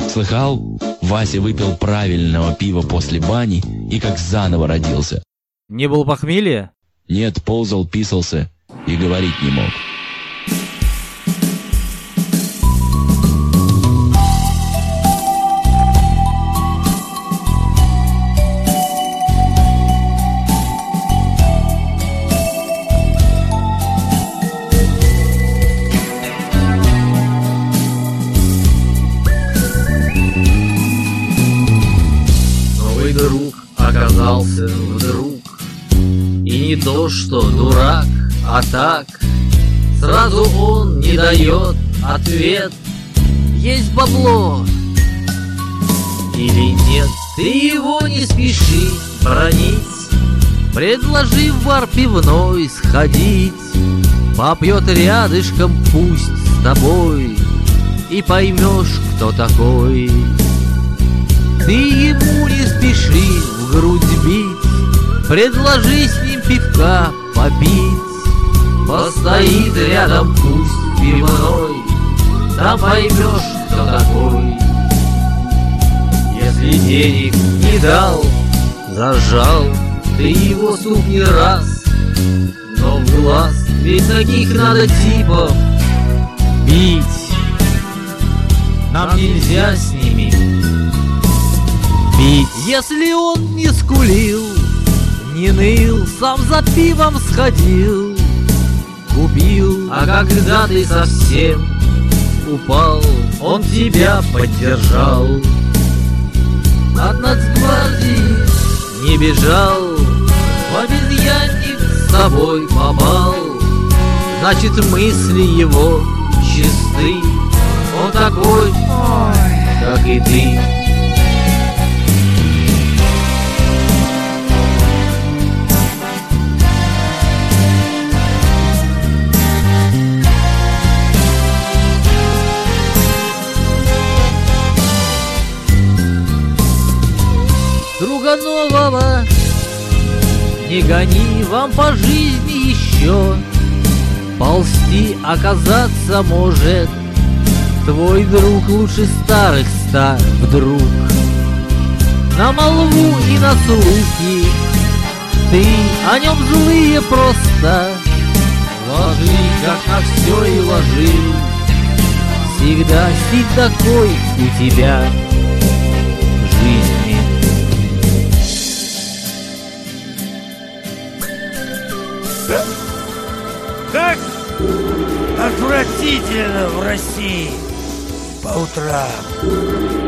Слыхал? Вася выпил правильного пива после бани и как заново родился. Не было похмелья? Нет, ползал, писался и говорить не мог. Новый друг оказался вдруг, и не то что дурак, а так. Сразу он не дает ответ: есть бабло или нет. Ты его не спеши бронить, предложи в бар пивной сходить. Попьет рядышком пусть с тобой, и поймешь, кто такой. Ты ему не спеши в грудь бить, предложи с ним пивка попить. Постоит рядом пусть пивной, там поймешь, кто такой. Если денег не дал, зажал, ты его суп не раз, но в глаз, ведь таких надо типов бить. Нам нельзя с ними бить. Если он не скулил, не ныл, сам за пивом сходил, купил. А когда ты совсем упал, он тебя поддержал. От нацгвардии не бежал, в обезьянник с собой попал. Значит, мысли его чисты, он такой, как и ты. Друга нового не гони, вам по жизни еще ползти оказаться может. Твой друг лучше старых стар вдруг. На молву и на слухи ты о нем злые просто ложи, как на все и ложи. Всегда стиль такой у тебя в жизни. Как отвратительно в России по утрам.